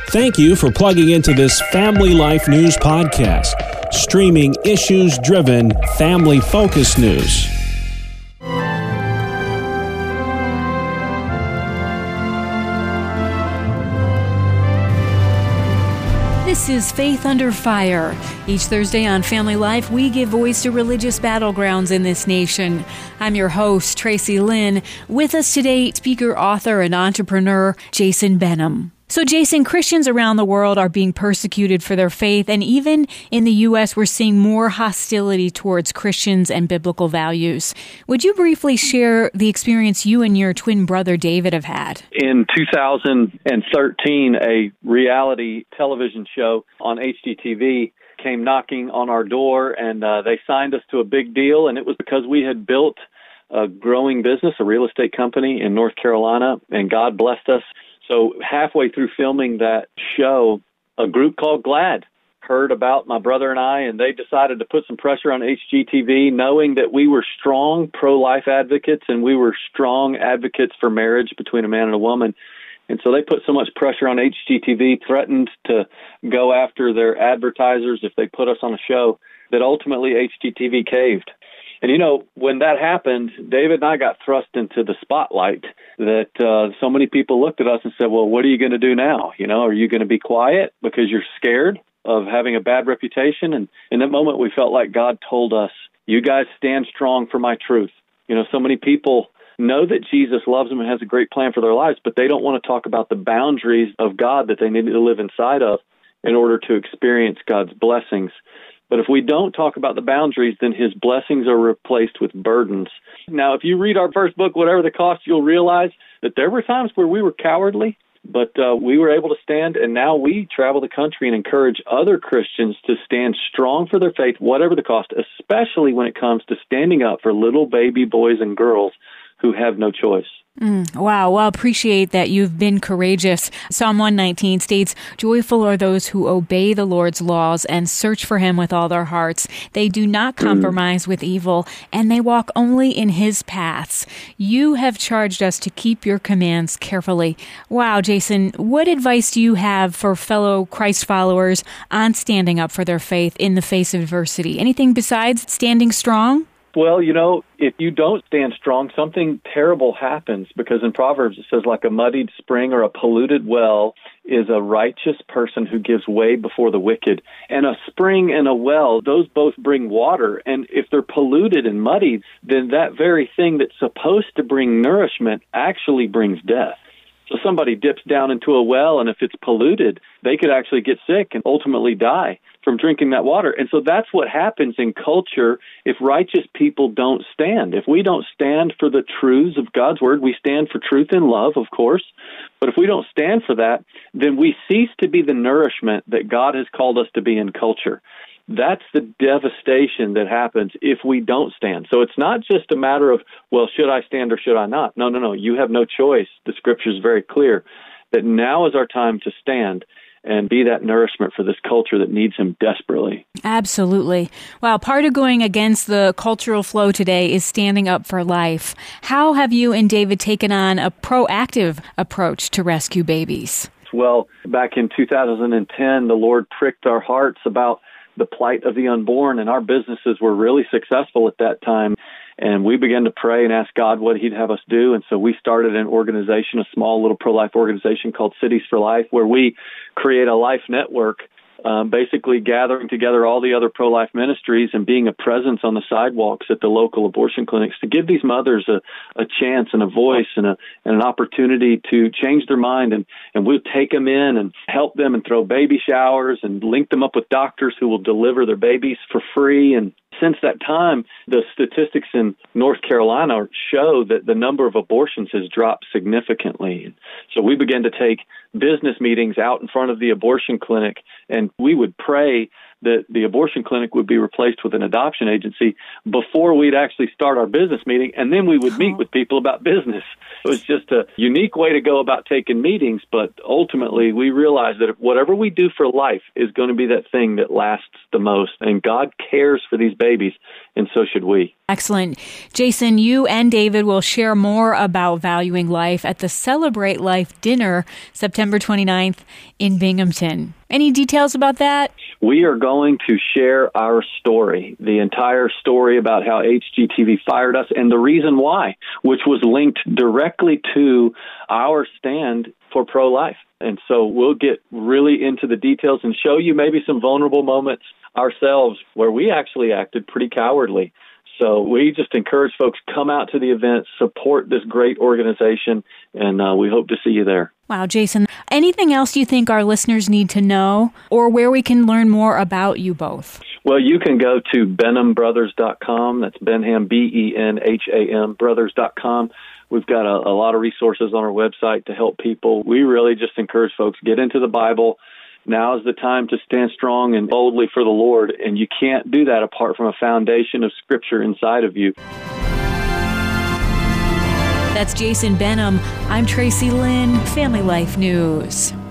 Thank you for plugging into this Family Life News podcast, streaming issues-driven, family-focused news. This is Faith Under Fire. Each Thursday on Family Life, we give voice to religious battlegrounds in this nation. I'm your host, Tracy Lynn. With us today, speaker, author, and entrepreneur, Jason Benham. So, Jason, Christians around the world are being persecuted for their faith, and even in the U.S., we're seeing more hostility towards Christians and biblical values. Would you briefly share the experience you and your twin brother David have had? In 2013, a reality television show on HGTV came knocking on our door, and they signed us to a big deal, and it was because we had built a growing business, a real estate company in North Carolina, and God blessed us. So halfway through filming that show, a group called GLAD heard about my brother and I, and they decided to put some pressure on HGTV, knowing that we were strong pro-life advocates and we were strong advocates for marriage between a man and a woman. And so they put so much pressure on HGTV, threatened to go after their advertisers if they put us on a show, that ultimately HGTV caved. And, you know, when that happened, David and I got thrust into the spotlight that so many people looked at us and said, well, what are you going to do now? You know, are you going to be quiet because you're scared of having a bad reputation? And in that moment, we felt like God told us, you guys stand strong for my truth. You know, so many people know that Jesus loves them and has a great plan for their lives, but they don't want to talk about the boundaries of God that they need to live inside of in order to experience God's blessings. But if we don't talk about the boundaries, then his blessings are replaced with burdens. Now, if you read our first book, Whatever the Cost, you'll realize that there were times where we were cowardly, but we were able to stand, and now we travel the country and encourage other Christians to stand strong for their faith, whatever the cost, especially when it comes to standing up for little baby boys and girls who have no choice. Wow. Well, appreciate that you've been courageous. Psalm 119 states, joyful are those who obey the Lord's laws and search for him with all their hearts. They do not compromise with evil, and they walk only in his paths. You have charged us to keep your commands carefully. Wow, Jason, what advice do you have for fellow Christ followers on standing up for their faith in the face of adversity? Anything besides standing strong? Well, you know, if you don't stand strong, something terrible happens, because in Proverbs it says, like a muddied spring or a polluted well is a righteous person who gives way before the wicked. And a spring and a well, those both bring water. And if they're polluted and muddied, then that very thing that's supposed to bring nourishment actually brings death. So somebody dips down into a well, and if it's polluted, they could actually get sick and ultimately die from drinking that water. And so that's what happens in culture if righteous people don't stand. If we don't stand for the truths of God's word, we stand for truth and love, of course. But if we don't stand for that, then we cease to be the nourishment that God has called us to be in culture. That's the devastation that happens if we don't stand. So it's not just a matter of, well, should I stand or should I not? No. You have no choice. The scripture is very clear that now is our time to stand and be that nourishment for this culture that needs him desperately. Absolutely. Well, part of going against the cultural flow today is standing up for life. How have you and David taken on a proactive approach to rescue babies? Well, back in 2010, the Lord pricked our hearts about the plight of the unborn, and our businesses were really successful at that time. And we began to pray and ask God what he'd have us do. And so we started an organization, a small little pro-life organization called Cities for Life, where we create a life network, basically gathering together all the other pro-life ministries and being a presence on the sidewalks at the local abortion clinics to give these mothers a chance and a voice and an opportunity to change their mind. And we'll take them in and help them and throw baby showers and link them up with doctors who will deliver their babies for free. And since that time, the statistics in North Carolina show that the number of abortions has dropped significantly. So we began to take business meetings out in front of the abortion clinic, and we would pray that the abortion clinic would be replaced with an adoption agency before we'd actually start our business meeting, and then we would meet with people about business. It was just a unique way to go about taking meetings, but ultimately we realized that whatever we do for life is going to be that thing that lasts the most, and God cares for these babies, and so should we. Excellent. Jason, you and David will share more about valuing life at the Celebrate Life dinner September 29th in Binghamton. Any details about that? We are going to share our story, the entire story about how HGTV fired us and the reason why, which was linked directly to our stand for pro-life. And so we'll get really into the details and show you maybe some vulnerable moments ourselves where we actually acted pretty cowardly. So we just encourage folks, come out to the event, support this great organization, and we hope to see you there. Wow, Jason. Anything else you think our listeners need to know or where we can learn more about you both? Well, you can go to BenhamBrothers.com. That's Benham, BENHAM, brothers.com. We've got a lot of resources on our website to help people. We really just encourage folks, get into the Bible. Now is the time to stand strong and boldly for the Lord, and you can't do that apart from a foundation of Scripture inside of you. That's Jason Benham. I'm Tracy Lynn, Family Life News.